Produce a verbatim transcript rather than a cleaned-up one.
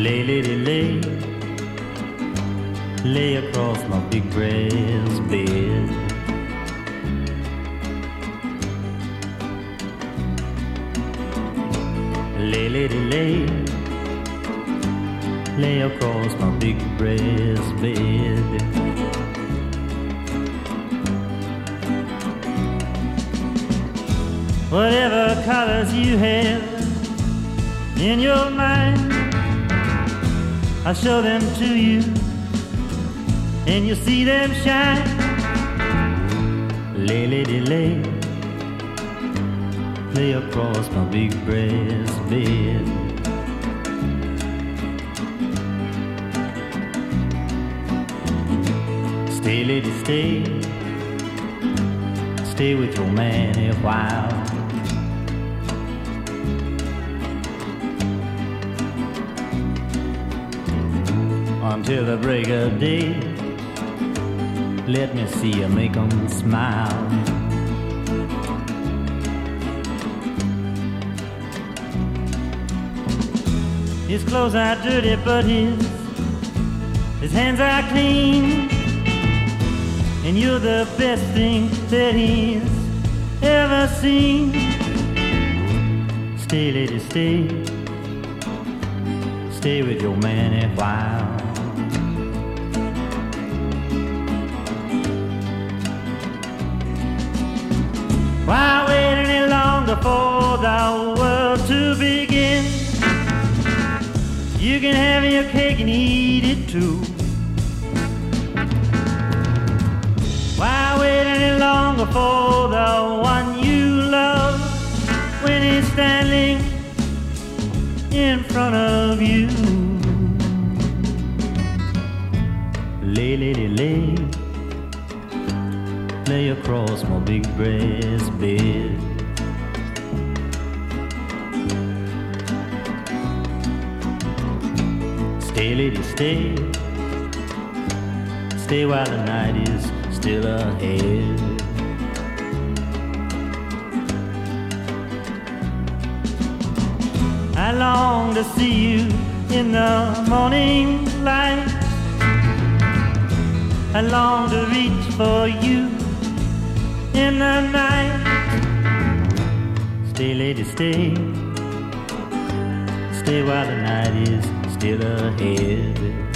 Lay, lady, lay, lay across my big brass bed. Lay, lady, lay, lay across my big brass bed. Whatever colors you have in your mind, I'll show them to you, and you'll see them shine. Lay, lady, lay, lay across my big brass bed. Stay, lady, stay, stay with your man a while. Until the break of day, let me see you make 'em smile. His clothes are dirty, but his his hands are clean, and you're the best thing that he's ever seen. Stay, lady, stay, stay with your man a while. Why wait any longer for the world to begin? You can have your cake and eat it too. Why wait any longer for the one you love when he's standing in front of you? Lay, lady, lay, lay across my big brass bed. Stay, lady, stay, stay while the night is still ahead. I long to see you in the morning light. I long to reach for you in the night. Stay, lady, stay, stay while the night is still ahead.